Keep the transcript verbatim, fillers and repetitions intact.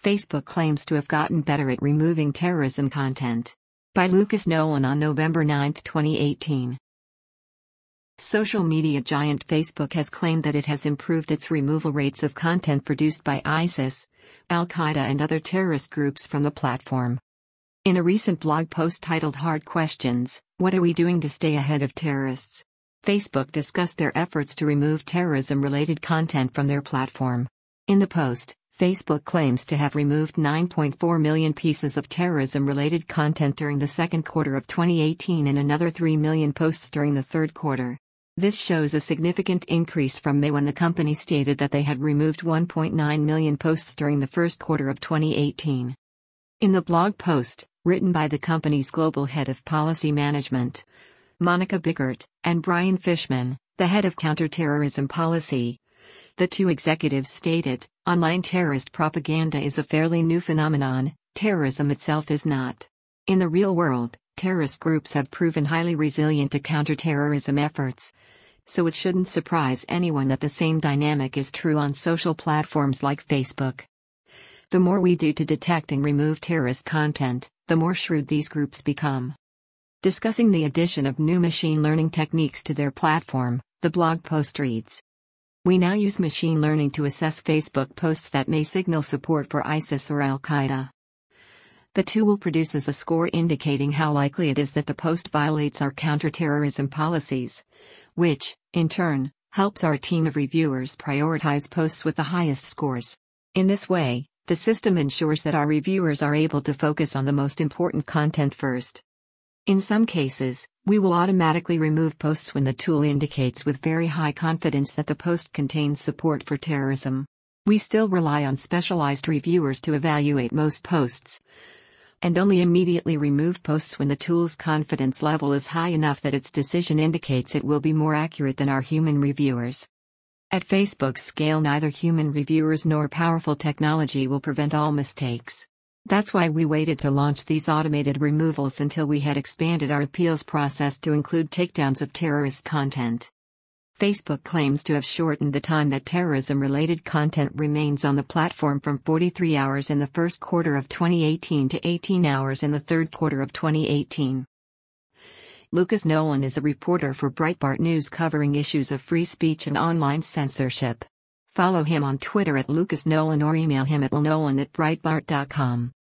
Facebook claims to have gotten better at removing terrorism content. By Lucas Nolan on November ninth, twenty eighteen. Social media giant Facebook has claimed that it has improved its removal rates of content produced by ISIS, Al-Qaeda and other terrorist groups from the platform. In a recent blog post titled Hard Questions, What Are We Doing to Stay Ahead of Terrorists?, Facebook discussed their efforts to remove terrorism-related content from their platform. In the post, Facebook claims to have removed nine point four million pieces of terrorism-related content during the second quarter of twenty eighteen and another three million posts during the third quarter. This shows a significant increase from May, when the company stated that they had removed one point nine million posts during the first quarter of twenty eighteen. In the blog post, written by the company's global head of policy management, Monica Bickert, and Brian Fishman, the head of counterterrorism policy, the two executives stated, "Online terrorist propaganda is a fairly new phenomenon, terrorism itself is not. In the real world, terrorist groups have proven highly resilient to counterterrorism efforts, so it shouldn't surprise anyone that the same dynamic is true on social platforms like Facebook. The more we do to detect and remove terrorist content, the more shrewd these groups become." Discussing the addition of new machine learning techniques to their platform, the blog post reads, "We now use machine learning to assess Facebook posts that may signal support for ISIS or Al-Qaeda. The tool produces a score indicating how likely it is that the post violates our counterterrorism policies, which, in turn, helps our team of reviewers prioritize posts with the highest scores. In this way, the system ensures that our reviewers are able to focus on the most important content first. In some cases, we will automatically remove posts when the tool indicates with very high confidence that the post contains support for terrorism. We still rely on specialized reviewers to evaluate most posts, and only immediately remove posts when the tool's confidence level is high enough that its decision indicates it will be more accurate than our human reviewers. At Facebook's scale, neither human reviewers nor powerful technology will prevent all mistakes. That's why we waited to launch these automated removals until we had expanded our appeals process to include takedowns of terrorist content." Facebook claims to have shortened the time that terrorism-related content remains on the platform from forty-three hours in the first quarter of twenty eighteen to eighteen hours in the third quarter of twenty eighteen. Lucas Nolan is a reporter for Breitbart News covering issues of free speech and online censorship. Follow him on Twitter at Lucas Nolan or email him at nolan at breitbart dot com.